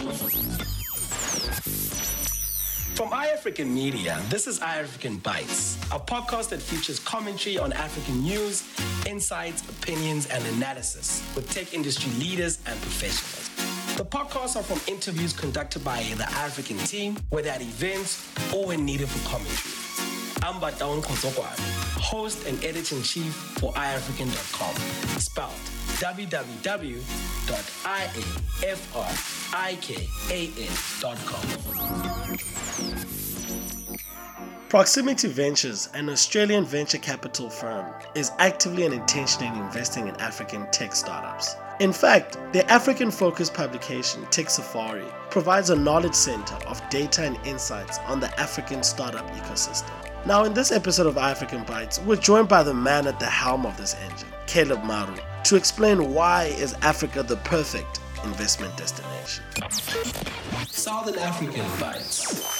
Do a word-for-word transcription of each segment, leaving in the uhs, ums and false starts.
From iAfrican Media, this is iAfrican Bites, a podcast that features commentary on African news, insights, opinions, and analysis with tech industry leaders and professionals. The podcasts are from interviews conducted by the iAfrican team, whether at events or when needed for commentary. I'm Bataon Kozokwane, host and editor-in-chief for i african dot com, spelled w w w dot i a f r i k a n dot com. Proximity Ventures, an Australian venture capital firm, is actively and intentionally investing in African tech startups. In fact, their African-focused publication, Tech Safari, provides a knowledge center of data and insights on the African startup ecosystem. Now, in this episode of iAfrican Bites, we're joined by the man at the helm of this engine, Caleb Maru, to explain why is Africa the perfect investment destination. Southern African Bites.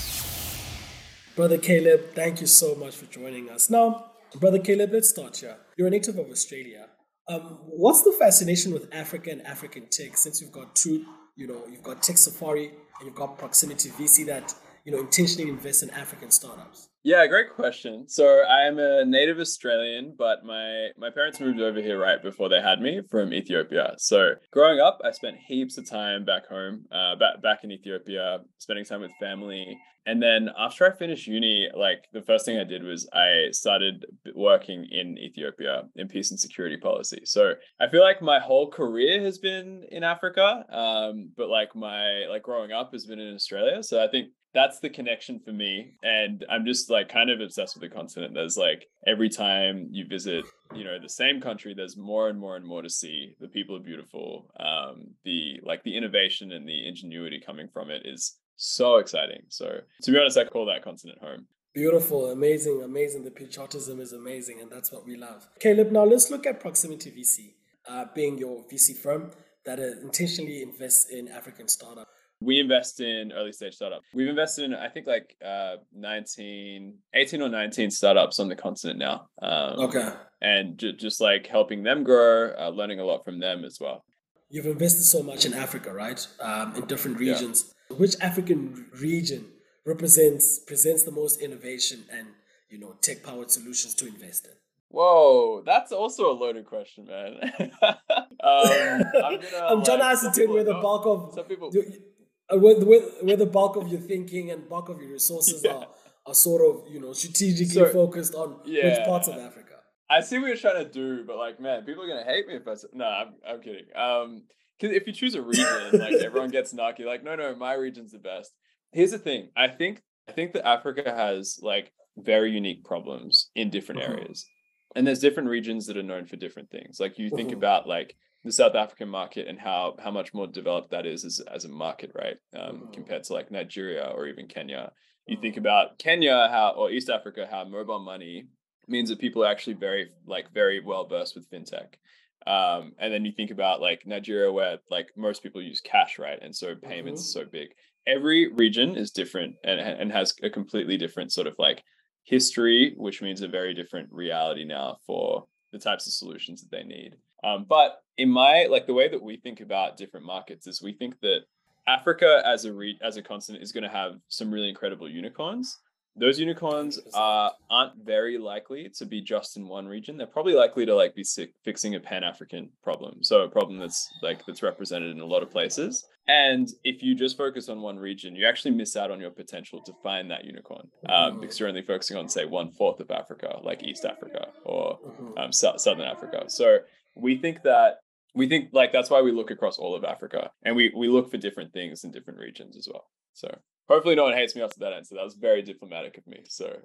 Brother Caleb, thank you so much for joining us. Now, Brother Caleb, let's start here. You're a native of Australia. Um, what's the fascination with Africa and African tech? Since you've got two, you know, you've got Tech Safari and you've got Proximity V C that, you know, intentionally invest in African startups. Yeah, great question. So I am a native Australian, but my, my parents moved over here right before they had me from Ethiopia. So growing up, I spent heaps of time back home, uh, back, back in Ethiopia, spending time with family. And then after I finished uni, like the first thing I did was I started working in Ethiopia in peace and security policy. So I feel like my whole career has been in Africa, um, but like my like growing up has been in Australia. So I think that's the connection for me. And I'm just like kind of obsessed with the continent. There's like every time you visit, you know, the same country, there's more and more and more to see. The people are beautiful. Um, the like the innovation and the ingenuity coming from it is so exciting. So to be honest, I call that continent home. Beautiful, amazing, amazing. The patriotism is amazing, and that's what we love. Caleb, now let's look at Proximity V C, uh, being your V C firm that uh, intentionally invests in African startups. We invest in early stage startups. We've invested in, I think, like uh, nineteen, eighteen or nineteen startups on the continent now. Um, okay. And ju- just like helping them grow, uh, learning a lot from them as well. You've invested so much in Africa, right? Um, in different regions. Yeah. Which African region represents presents the most innovation and, you know, tech-powered solutions to invest in? Whoa, that's also a loaded question, man. um, I'm, gonna, I'm trying like, to ascertain where the bulk of some people. Uh, where, where, where the bulk of your thinking and bulk of your resources yeah. are, are sort of, you know, strategically so, focused on yeah. which parts of Africa. I see what you're trying to do, but like, man, people are going to hate me if I say, no, I'm, I'm kidding. Um, because if you choose a region, like everyone gets knocky, like, no, no, my region's the best. Here's the thing. I think, I think that Africa has like very unique problems in different mm-hmm. areas. And there's different regions that are known for different things. Like you think mm-hmm. about like the South African market and how how much more developed that is as, as a market, right? Um, mm-hmm. Compared to like Nigeria or even Kenya. You mm-hmm. think about Kenya, how or East Africa, how mobile money means that people are actually very like very well versed with fintech. Um, and then you think about like Nigeria, where like most people use cash, right? And so payments mm-hmm. are so big. Every region is different and and has a completely different sort of like history, which means a very different reality now for the types of solutions that they need. Um, but in my, like the way that we think about different markets is we think that Africa as a re- as a continent is going to have some really incredible unicorns. Those unicorns are, aren't very likely to be just in one region. They're probably likely to like be sick, fixing a Pan-African problem. So a problem that's like that's represented in a lot of places. And if you just focus on one region, you actually miss out on your potential to find that unicorn um, because you're only focusing on, say, one fourth of Africa, like East Africa or um, so- Southern Africa. So we think that we think like that's why we look across all of Africa and we we look for different things in different regions as well. So hopefully no one hates me after that answer. That was very diplomatic of me. So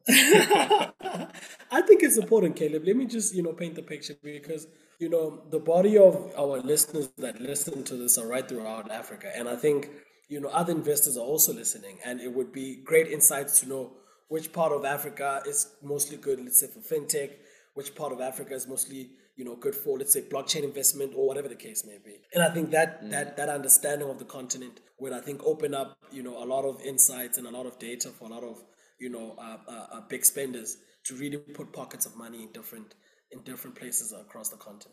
I think it's important, Caleb. Let me just, you know, paint the picture because, you know, the body of our listeners that listen to this are right throughout Africa. And I think, you know, other investors are also listening. And it would be great insights to know which part of Africa is mostly good, let's say, for fintech, which part of Africa is mostly, you know, good for, let's say, blockchain investment or whatever the case may be. And I think that mm. that that understanding of the continent would, I think, open up, you know, a lot of insights and a lot of data for a lot of, you know, uh, uh, uh, big spenders to really put pockets of money in different in different places across the continent.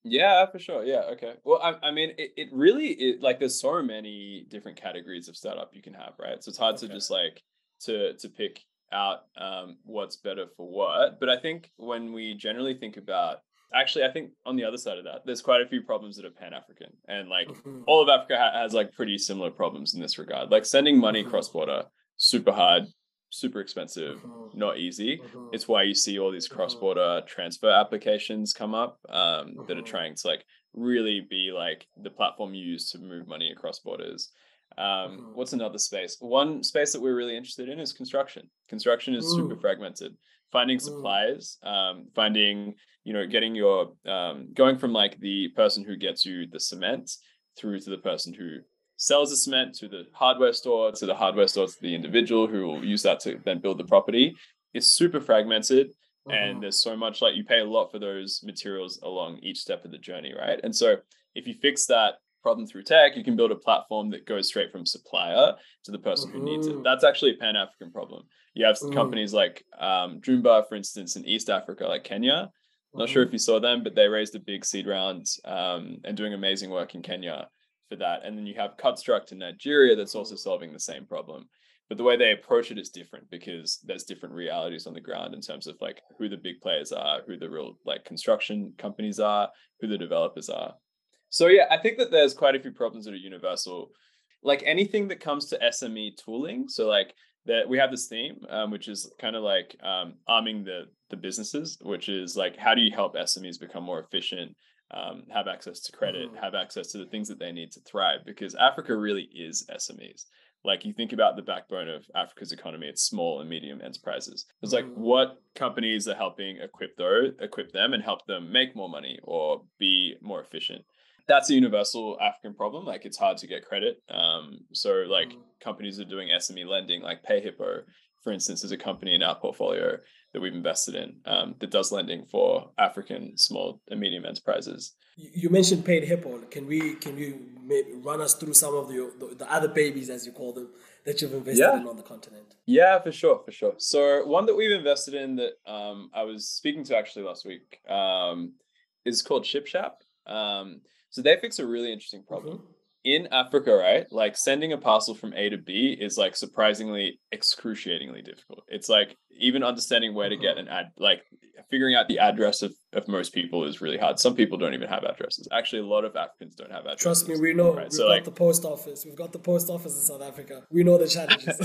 Yeah, for sure. Yeah. Okay. Well, I, I mean, it, it really it like there's so many different categories of startup you can have, right? So it's hard to Okay. just like to to pick out um, what's better for what. But I think when we generally think about, actually, I think on the other side of that, there's quite a few problems that are Pan African, and like Mhm. all of Africa ha- has like pretty similar problems in this regard. Like sending money Mhm. cross border, super hard, super expensive, Mhm. not easy. Mhm. It's why you see all these Mhm. cross-border transfer applications come up um, that are Mhm. trying to like really be like the platform you use to move money across borders. Um, Mhm. what's another space? One space that we're really interested in is construction. Construction is super Mm. fragmented. Finding Mm. suppliers, um, finding you know, getting your um, going from like the person who gets you the cement through to the person who sells the cement to the hardware store to the hardware store to the individual who will use that to then build the property. It's super fragmented, and Mhm. there's so much like you pay a lot for those materials along each step of the journey, right? And so if you fix that problem through tech, you can build a platform that goes straight from supplier to the person who needs it. Mhm. That's actually a pan-African problem. You have Mm. companies like um, Joomba, for instance, in East Africa, like Kenya. Not sure Mhm. if you saw them, but they raised a big seed round um, and doing amazing work in Kenya for that. And then you have Cutstruct in Nigeria that's also Mhm. solving the same problem. But the way they approach it is different because there's different realities on the ground in terms of like who the big players are, who the real like construction companies are, who the developers are. So yeah, I think that there's quite a few problems that are universal. Like anything that comes to S M E tooling, so like that we have this theme, um, which is kind of like um, arming the the businesses, which is like how do you help S M Es become more efficient, um, have access to credit, Mhm. have access to the things that they need to thrive, because Africa really is S M Es. Like you think about the backbone of Africa's economy, it's small and medium enterprises. It's like Mhm. what companies are helping equip those, equip them and help them make more money or be more efficient. That's a universal African problem. Like it's hard to get credit. Um, so like Mhm. companies are doing S M E lending, like PayHippo, for instance, is a company in our portfolio that we've invested in um, that does lending for African small and medium enterprises. You you mentioned paid hippo. Can we can you maybe run us through some of the, the the other babies, as you call them, that you've invested Yeah, in on the continent? yeah, for sure, for sure. So one that we've invested in that um, I was speaking to actually last week um, is called ShipShap. Um, so they fix a really interesting Mhm. problem in Africa, right? Like sending a parcel from A to B is like surprisingly excruciatingly difficult. It's like even understanding where to get Mhm. an ad, like figuring out the address of, of most people is really hard. Some people don't even have addresses. Actually, a lot of Africans don't have Trust me, addresses, we know. right? We've So got like the post office. We've got the post office in South Africa. We know the challenges.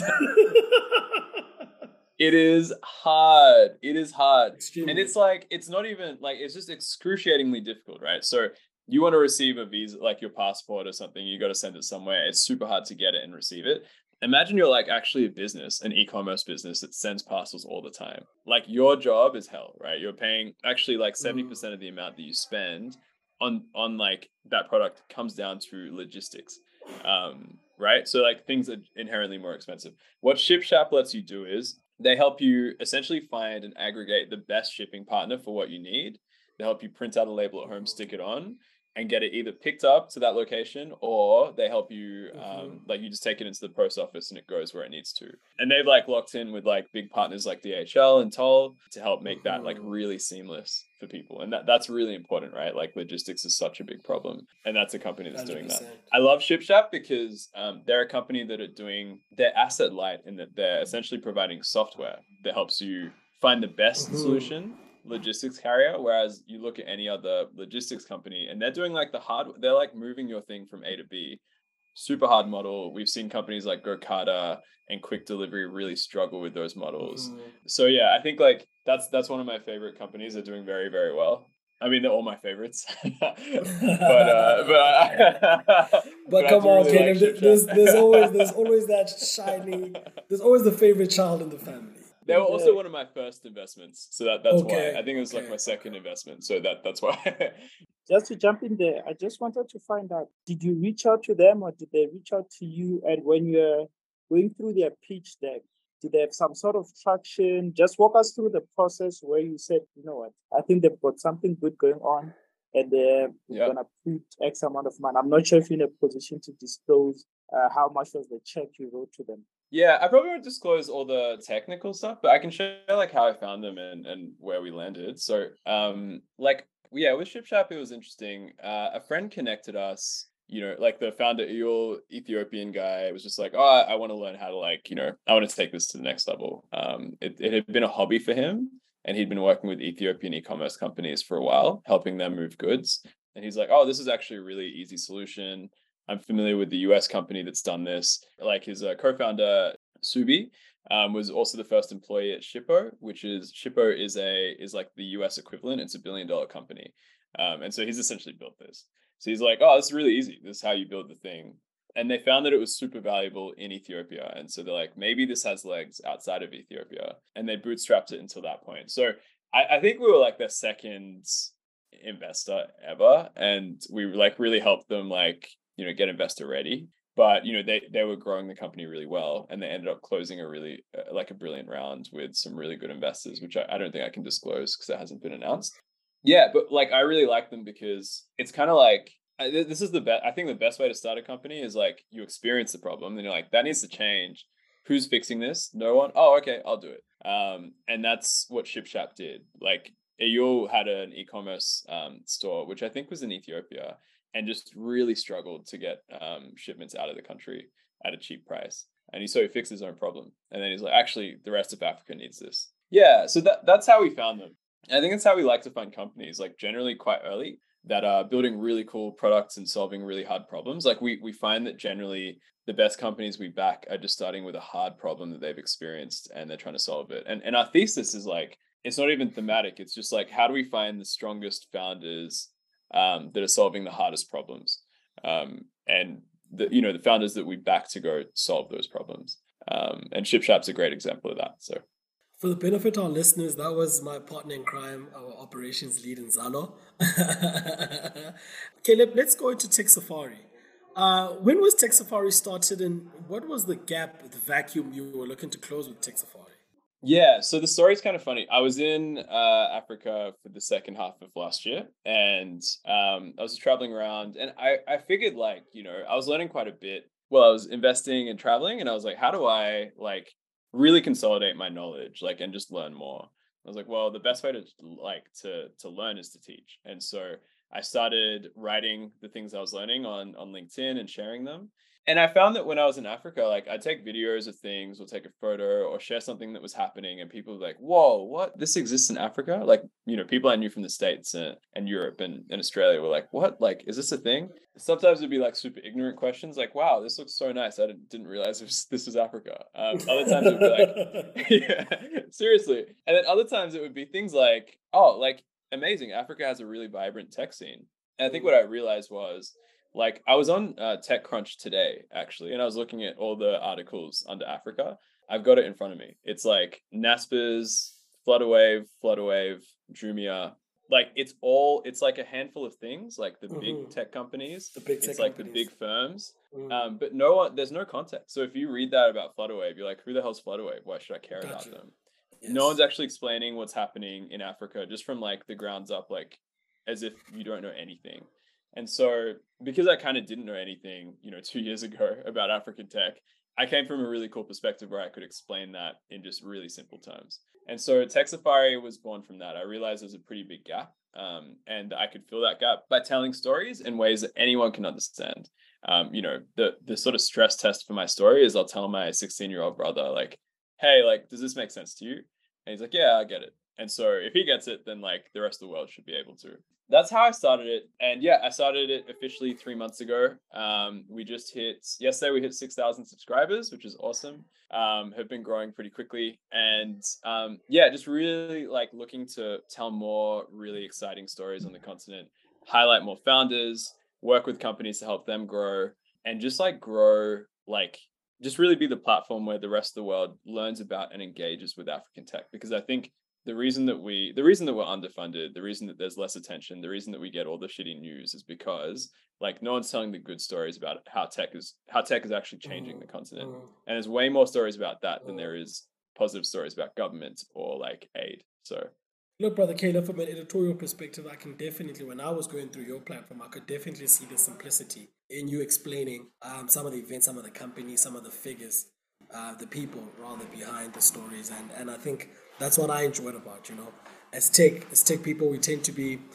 it is hard. It is hard. And Extremely. it's like, it's not even like, it's just excruciatingly difficult, right? So you want to receive a visa, like your passport or something, you got to send it somewhere. It's super hard to get it and receive it. Imagine you're like actually a business, an e commerce business that sends parcels all the time. Like your job is hell, right? You're paying actually like Mm. seventy percent of the amount that you spend on, on like that product comes down to logistics. Um, right. So like things are inherently more expensive. What ShipShap lets you do is they help you essentially find and aggregate the best shipping partner for what you need. They help you print out a label at home, Mhm. stick it on, and get it either picked up to that location, or they help you Mhm. um, like you just take it into the post office and it goes where it needs to. And they've like locked in with like big partners like D H L and Toll to help make that like Mhm. really seamless for people. And that, that's really important, right? Like logistics is such a big problem. And that's a company that's doing that. one hundred percent. I love ShipShap because um, they're a company that are doing their asset light in that they're essentially providing software that helps you find the best Mhm. solution logistics carrier. Whereas you look at any other logistics company and they're doing like the hard, they're like moving your thing from A to B. Super hard model. We've seen companies like GoCarta and Quick Delivery really struggle with those models. Mhm. So yeah, I think like that's that's one of my favorite companies. They're doing very very well. I mean, they're all my favorites, but uh, but I, But but I come do on, really like Caleb. there- Ship Shop. There's there's always there's always that shiny. There's always the favorite child in the family. They were Yeah. also one of my first investments, so that that's why. I Okay. think it was like Okay. my second Okay. investment, so that that's why. Just to jump in there, I just wanted to find out, did you reach out to them or did they reach out to you? And when you're going through their pitch deck, did they have some sort of traction? Just walk us through the process where you said, you know what, I think they've got something good going on and they're Yeah. going to put X amount of money. I'm not sure if you're in a position to disclose uh, how much was the check you wrote to them. Yeah, I probably won't disclose all the technical stuff, but I can share like how I found them and, and where we landed. So, um, like Yeah, with ShipShap, it was interesting. Uh, a friend connected us, you know, like the founder, Eyal, Ethiopian guy, was just like, oh, I, I want to learn how to like, you know, I want to take this to the next level. Um, it, it had been a hobby for him, and he'd been working with Ethiopian e-commerce companies for a while, helping them move goods. And he's like, oh, this is actually a really easy solution. I'm familiar with the U S company that's done this. Like his uh, co-founder, Subi, um, was also the first employee at Shippo, which is Shippo is a is like the U S equivalent. It's a billion dollar company, um, and so he's essentially built this. So he's like, oh, this is really easy. This is how you build the thing. And they found that it was super valuable in Ethiopia, and so they're like, maybe this has legs outside of Ethiopia, and they bootstrapped it until that point. So I, I think we were like their second investor ever, and we like really helped them like you know get investor ready. But you know they they were growing the company really well, and they ended up closing a really uh, like a brilliant round with some really good investors, which I, I don't think I can disclose because it hasn't been announced. Yeah, but like I really like them because it's kind of like I, this is the best. I think the best way to start a company is like you experience the problem, and you're like that needs to change. Who's fixing this? No one. Oh, okay, I'll do it. Um, and that's what ShipShap did. Like Eyal had an e-commerce um, store, which I think was in Ethiopia, and just really struggled to get um, shipments out of the country at a cheap price. And he so he fixed his own problem. And then he's like, actually, the rest of Africa needs this. Yeah, so that that's how we found them. And I think that's how we like to find companies, like generally quite early, that are building really cool products and solving really hard problems. Like we we find that generally the best companies we back are just starting with a hard problem that they've experienced and they're trying to solve it. And and our thesis is like, it's not even thematic. It's just like, how do we find the strongest founders um, that are solving the hardest problems, um, and the you know the founders that we back to go solve those problems. Um, and ShipShap's a great example of that. So, for the benefit of our listeners, that was my partner in crime, our operations lead in Zalo. Caleb, let's go into Tech Safari. Uh, when was Tech Safari started, and what was the gap, the vacuum you were looking to close with Tech Safari? Yeah, so the story's kind of funny. I was in uh, Africa for the second half of last year, and um, I was traveling around, and I, I figured like, you know, I was learning quite a bit while I was investing and traveling, and I was like, how do I like really consolidate my knowledge, like, and just learn more? I was like, well, the best way to like to to learn is to teach. And so I started writing the things I was learning on on LinkedIn and sharing them. And I found that when I was in Africa, like I'd take videos of things or take a photo or share something that was happening, and people were like, whoa, what? This exists in Africa? Like, you know, people I knew from the States and, and Europe and, and Australia were like, what? Like, is this a thing? Sometimes it'd be like super ignorant questions like, wow, this looks so nice. I didn't, didn't realize was, this was Africa. Um, other times it would be like, yeah, seriously. And then other times it would be things like, oh, like amazing. Africa has a really vibrant tech scene. And I think what I realized was, like I was on uh, TechCrunch today, actually, and I was looking at all the articles under Africa. I've got it in front of me. It's like Naspers, Flutterwave, Flutterwave, Jumia. Like it's all, it's like a handful of things, like the mm-hmm. big tech companies. The big tech it's like companies. The big firms. Mm. Um, but no one, there's no context. So if you read that about Flutterwave, you're like, who the hell's Flutterwave? Why should I care gotcha. About them? Yes. No one's actually explaining what's happening in Africa just from like the grounds up, like as if you don't know anything. And so because I kind of didn't know anything, you know, two years ago about African tech, I came from a really cool perspective where I could explain that in just really simple terms. And so Tech Safari was born from that. I realized there's a pretty big gap, um, and I could fill that gap by telling stories in ways that anyone can understand. Um, you know, the the sort of stress test for my story is I'll tell my sixteen-year-old brother, like, hey, like, does this make sense to you? And he's like, yeah, I get it. And so if he gets it, then like the rest of the world should be able to. That's how I started it. And yeah, I started it officially three months ago. Um, we just hit, yesterday we hit six thousand subscribers, which is awesome. Um, have been growing pretty quickly. And um, yeah, just really like looking to tell more really exciting stories on the continent, highlight more founders, work with companies to help them grow, and just like grow, like just really be the platform where the rest of the world learns about and engages with African tech. Because I think The reason that we, the reason that we're underfunded, the reason that there's less attention, the reason that we get all the shitty news is because like no one's telling the good stories about how tech is, how tech is actually changing mm, the continent. Mm. And there's way more stories about that mm. than there is positive stories about government or like aid. So, look, brother Caleb, from an editorial perspective, I can definitely, when I was going through your platform, I could definitely see the simplicity in you explaining um, some of the events, some of the companies, some of the figures, uh, the people rather behind the stories. And, and I think that's what I enjoyed about, you know, as tech, as tech people, we tend to be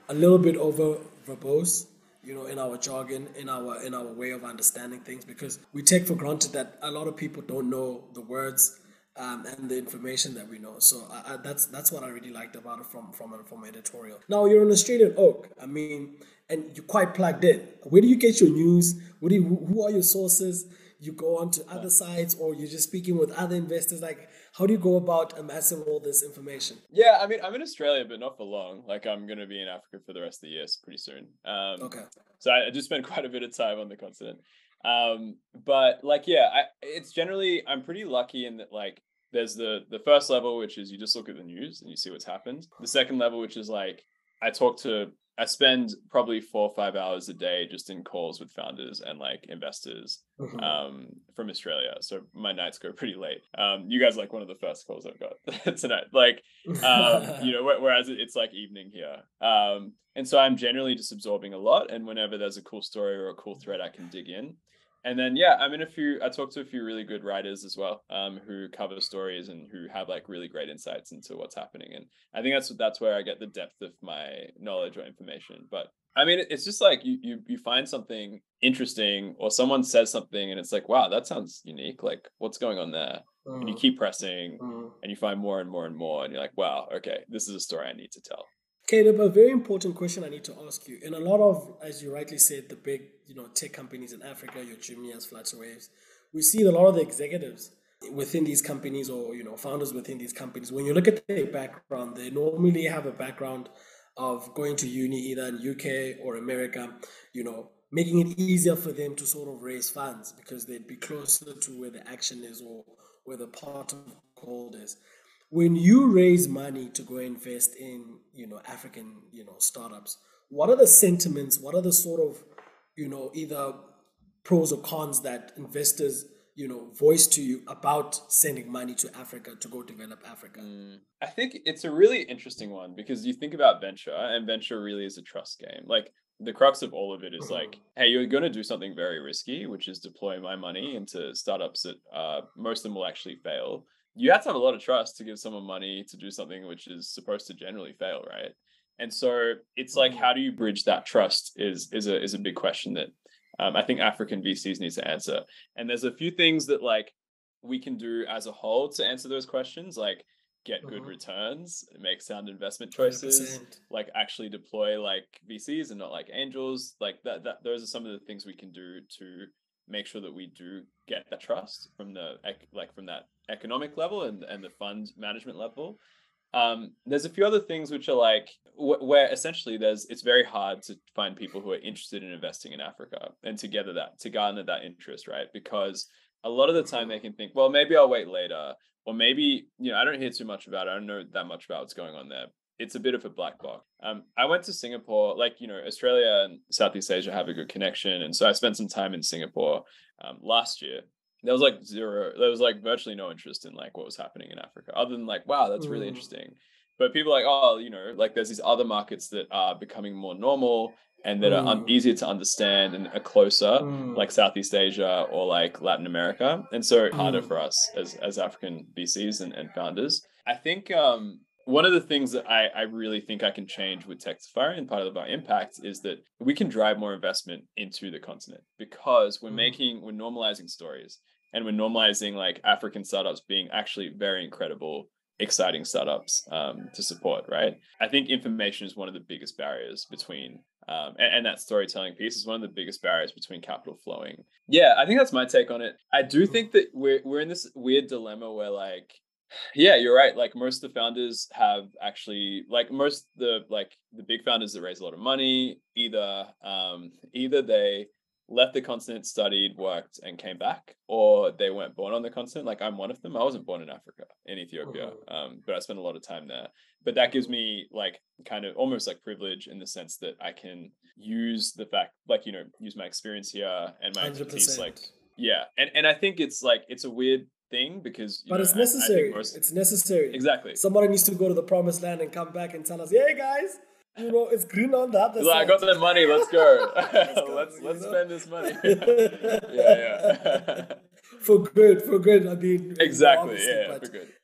a little bit over verbose, you know, in our jargon, in our in our way of understanding things, because we take for granted that a lot of people don't know the words um, and the information that we know. So I, I, that's that's what I really liked about it from from a- from editorial. Now you're an Australian oak. I mean, and you're quite plugged in. Where do you get your news? Where do you, who who are your sources? You go on to other sites, or you're just speaking with other investors. Like, how do you go about amassing all this information? Yeah, I mean, I'm in Australia, but not for long. Like, I'm going to be in Africa for the rest of the year pretty soon. Um, Okay. so I, I do spend quite a bit of time on the continent. Um, but like, yeah, I, it's generally, I'm pretty lucky in that, like, there's the the first level, which is you just look at the news and you see what's happened. The second level, which is like, I talk to, I spend probably four or five hours a day just in calls with founders and like investors Mhm. um, from Australia. So my nights go pretty late. Um, you guys are like one of the first calls I've got tonight. Like, um, you know, wh- whereas it- it's like evening here. Um, and so I'm generally just absorbing a lot. And whenever there's a cool story or a cool thread, I can dig in. And then, yeah, I'm in a few, I talk to a few really good writers as well, um, who cover stories and who have like really great insights into what's happening. And I think that's that's where I get the depth of my knowledge or information. But I mean, it's just like you you you find something interesting or someone says something and it's like, wow, that sounds unique. Like, what's going on there? And you Mm, keep pressing mm. and you find more and more and more. And you're like, wow, okay, this is a story I need to tell. Caleb, a very important question I need to ask you. In a lot of, as you rightly said, the big, you know, tech companies in Africa, your Jumias, Flutterwaves, we see a lot of the executives within these companies, or you know, founders within these companies. When you look at their background, they normally have a background of going to uni either in U K or America, you know, making it easier for them to sort of raise funds because they'd be closer to where the action is or where the part of gold is. When you raise money to go invest in, you know, African, you know, startups, what are the sentiments? What are the sort of, you know, either pros or cons that investors, you know, voice to you about sending money to Africa to go develop Africa? Mm, I think it's a really interesting one because you think about venture, and venture really is a trust game. Like the crux of all of it is like, hey, you're going to do something very risky, which is deploy my money into startups that uh, most of them will actually fail. You have to have a lot of trust to give someone money to do something which is supposed to generally fail, right? And so it's like, how do you bridge that trust is is a is a big question that um, I think African V Cs need to answer. And there's a few things that like we can do as a whole to answer those questions, like get good Mhm. returns, make sound investment one hundred choices, percent. like actually deploy like V Cs and not like angels. Like that, that those are some of the things we can do to make sure that we do get that trust from the ec- like from that economic level and and the fund management level. Um, there's a few other things which are like wh- where essentially there's it's very hard to find people who are interested in investing in Africa and to gather that to garner that interest, right? Because a lot of the time they can think, well, maybe I'll wait later, or maybe you know I don't hear too much about it. I don't know that much about what's going on there. It's a bit of a black box. Um, I went to Singapore, like you know, Australia and Southeast Asia have a good connection, and so I spent some time in Singapore um, last year. There was like zero, there was like virtually no interest in like what was happening in Africa, other than like, wow, that's really Mm. interesting. But people are like, oh, you know, like there's these other markets that are becoming more normal and that are un- Mm. easier to understand and are closer, Mm. like Southeast Asia or like Latin America. And so harder Mm. for us as, as African V Cs and, and founders. I think um, one of the things that I, I really think I can change with Tech Safari and part of our impact is that we can drive more investment into the continent because we're Mhm. making, we're normalizing stories and we're normalizing like African startups being actually very incredible, exciting startups um, to support, right? I think information is one of the biggest barriers between, um, and, and that storytelling piece is one of the biggest barriers between capital flowing. Yeah, I think that's my take on it. I do think that we're we're in this weird dilemma where like, yeah, you're right. Like most of the founders have actually like most the like the big founders that raise a lot of money, either um either they left the continent, studied, worked, and came back, or they weren't born on the continent. Like I'm one of them. I wasn't born in Africa, in Ethiopia, um, but I spent a lot of time there. But that gives me like kind of almost like privilege in the sense that I can use the fact, like you know, use my experience here and my expertise, like one hundred percent. yeah. And and I think it's like it's a weird thing because you But know it's I, I think necessary. most It's necessary. exactly. Somebody needs to go to the promised land and come back and tell us, "Hey guys, you know it's green on the other Like, I side." got the money. Let's go. Let's go. let's you let's know? spend this money. yeah, yeah. For good, for good. I mean, you know, exactly. obviously, Yeah, yeah, but for good.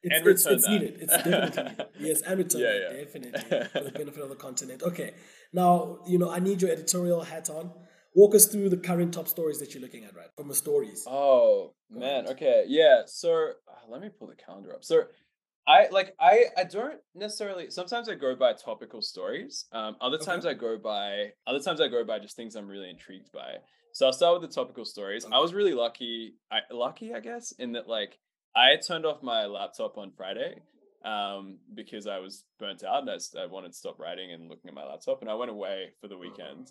It's, and it's, return it's that. needed. It's definitely needed. Yes, and return Yeah, that, yeah. definitely, for the benefit of the continent. Okay, now, you know, I need your editorial hat on. Walk us through the current top stories that you're looking at, right? From the stories. Oh, Go man. ahead. Okay. Yeah. So uh, let me pull the calendar up. So I like I I don't necessarily sometimes I go by topical stories. Um other times Okay. I go by other times I go by just things I'm really intrigued by. So I'll start with the topical stories. I Okay. was really lucky I lucky I guess in that like I turned off my laptop on Friday um because I was burnt out and I, s- I wanted to stop writing and looking at my laptop, and I went away for the weekend.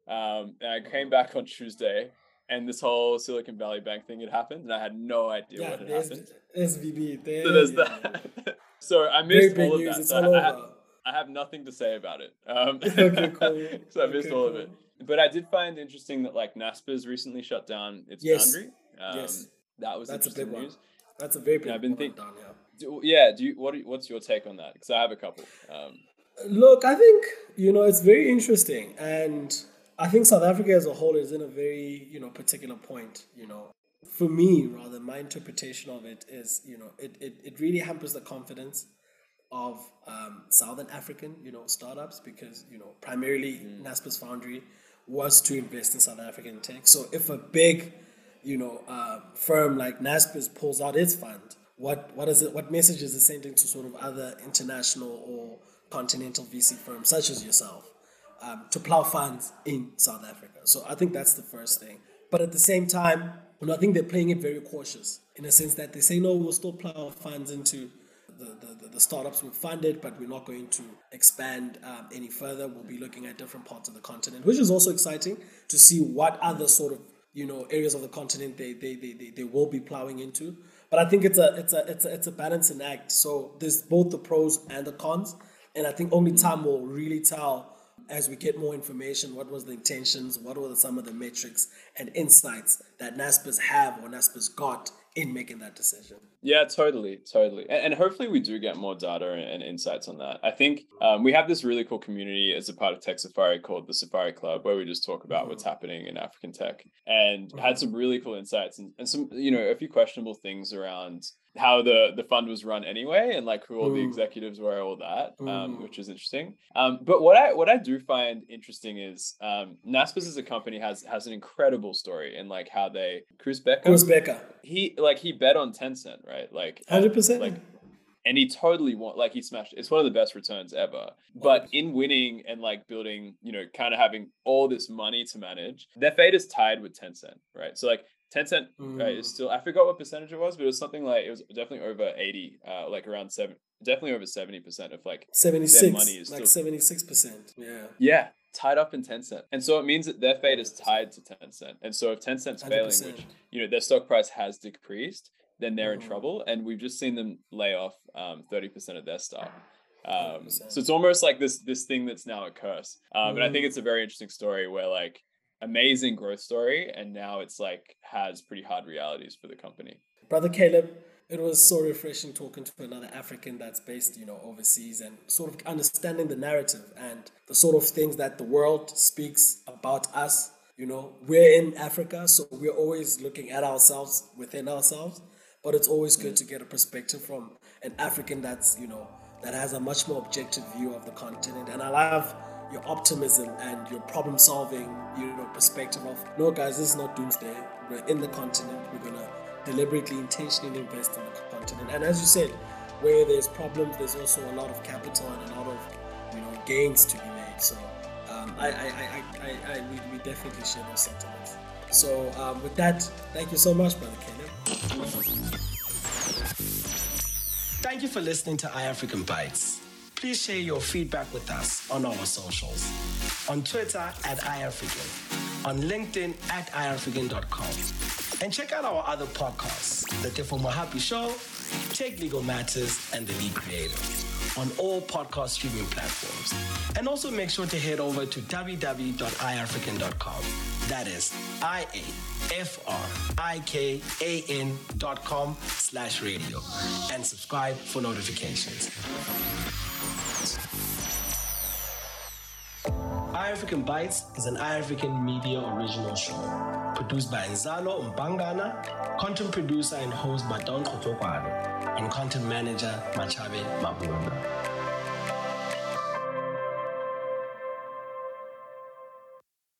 Um and I came back on Tuesday and this whole Silicon Valley Bank thing had happened and I had no idea Yeah, what had there's happened. S V B. So There, there's yeah, yeah, yeah. that. So I Very missed big all of news. that. It's So all I have over. I have nothing to say about it. Um, Okay, cool. so I missed Okay, all of cool. it. But I did find interesting that like NASPA's recently shut down its Yes, foundry. Um, yes, that was that's a interesting big one. news. That's a very And big I've been one thinking, down here. do, yeah. Do you what? Are, what's your take on that? Because I have a couple. Um, Look, I think, you know, it's very interesting. And I think South Africa as a whole is in a very, you know, particular point, you know. For me, rather, my interpretation of it is, you know, it, it, it really hampers the confidence of um, Southern African, you know, startups because, you know, primarily mm, NASPA's foundry was to invest in South African tech. So if a big, you know, uh, firm like NASPA's pulls out its fund, what what is it? What message is it sending to sort of other international or continental V C firms such as yourself um, to plow funds in South Africa? So I think that's the first thing. But at the same time, you know, I think they're playing it very cautious in a sense that they say, no, we'll still plow funds into the, the, the, the startups we've funded, but we're not going to expand um, any further. We'll be looking at different parts of the continent, which is also exciting to see what other sort of, you know, areas of the continent they they, they, they, they will be plowing into. But I think it's a it's a it's a it's a balancing act. So there's both the pros and the cons, and I think only mm. time will really tell as we get more information. What was the intentions? What were the, some of the metrics and insights that NASPA's have or NASPA's got in making that decision? Yeah, totally, totally. And, and hopefully we do get more data and, and insights on that. I think um, we have this really cool community as a part of Tech Safari called the Safari Club, where we just talk about what's happening in African tech, and had some really cool insights and, and some, you know, a few questionable things around how the, the fund was run anyway, and like who all the Mm, executives were, all that, um, mm. which is interesting. Um, but what I what I do find interesting is um, NASPA's as a company has has an incredible story in like how they Chris Becker, Chris Becker, he like he bet on Tencent, right? Like at hundred percent. like and he totally won, like he smashed. It's one of the best returns ever. But in winning and like building, you know, kind of having all this money to manage, their fate is tied with Tencent, right? So like Tencent uh, is still, I forgot what percentage it was, but it was something like, it was definitely over eighty, uh, like around seven, definitely over seventy percent of like their money seventy-six, is like still, seventy-six percent. Yeah, yeah, tied up in Tencent. And so it means that their fate is tied to Tencent. And so if Tencent's failing, which, one hundred percent. you know, their stock price has decreased, then they're in Mhm. trouble. And we've just seen them lay off um, thirty percent of their staff. Um, so one hundred percent. it's almost like this this thing that's now a curse. Um, and I think Mm. it's a very interesting story where like amazing growth story, and now it's like has pretty hard realities for the company. Brother Caleb, it was so refreshing talking to another African that's based, you know, overseas and sort of understanding the narrative and the sort of things that the world speaks about us. You know, we're in Africa, so we're always looking at ourselves within ourselves, but it's always good to get a perspective from an African that's, you know, that has a much more objective view of the continent. And I love your optimism and your problem solving, you know, perspective of, no guys, this is not doomsday. We're in the continent. We're gonna deliberately, intentionally invest in the continent. And as you said, where there's problems, there's also a lot of capital and a lot of, you know, gains to be made. So um, I, I, I, I, I, we, we definitely share those sentiments. So um, with that, thank you so much, Brother Caleb. Thank you for listening to iAfrican Bites. Please share your feedback with us on our socials. On Twitter at iAfrican, on LinkedIn at i african dot com. And check out our other podcasts, The Tefo Mohapi Show, Tech Legal Matters, and The Lead Creator on all podcast streaming platforms. And also make sure to head over to w w w dot i african dot com. That is I A F R I K A N dot com slash radio. And subscribe for notifications. iAfrican Bites is an iAfrican Media original show, produced by Nzalo Mbangana, content producer and host Baton Kotokwane, and content manager Machabe Mabuna.